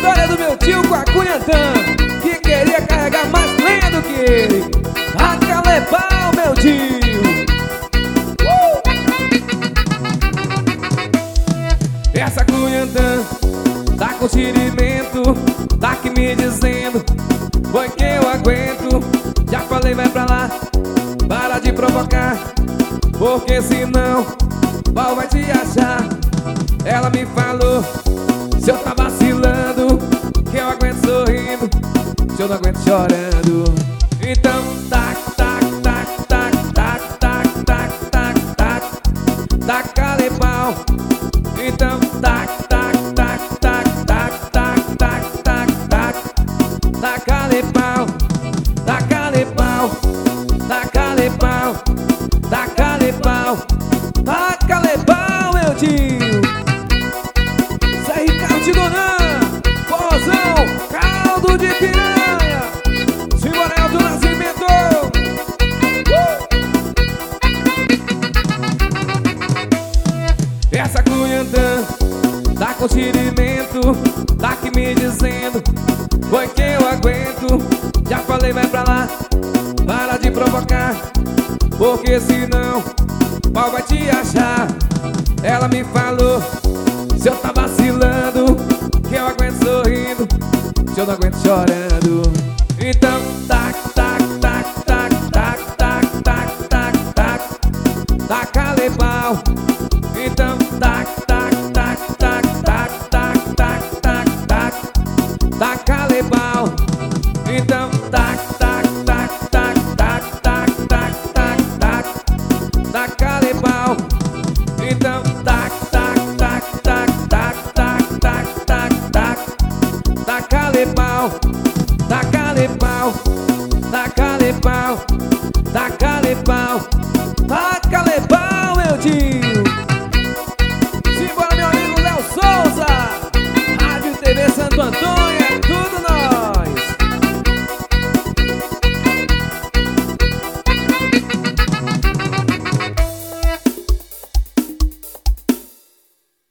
história do meu tio com a Cunhantã, que queria carregar mais lenha do que ele. Aquela pau, meu tio. Essa Cunhantã tá com tirimento, tá aqui me dizendo: foi que eu aguento. Já falei, vai pra lá, para de provocar, porque senão pau vai te achar. Ela me falou, se eu tá vacilando, que eu aguento sorrindo, se eu não aguento chorando. Então tac, tac, tac, tac, tac, tac, tac, tac, tac, taca-lhe pau. Então tac, tac, tac, tac, tac, tac, tac, tac, tac, taca-lhe pau, taca-lhe pau, taca-lhe pau, taca-lhe pau, taca-lhe pau, meu tio. Zé Ricardo de Donan, Forrozão, caldo de piranha, Simborel do Nascimento. Essa Cunhantã tá com tirimento, tá aqui me dizendo: foi que eu aguento. Já falei, vai pra lá, para de provocar, porque senão pau vai te achar. Ela me falou, se eu tá vacilando, que eu aguento sorrindo, se eu não aguento chorando. Então tac, tac, tac, tac, tac, tac, tac, tac, tac, taca-lhe pau. Então tac,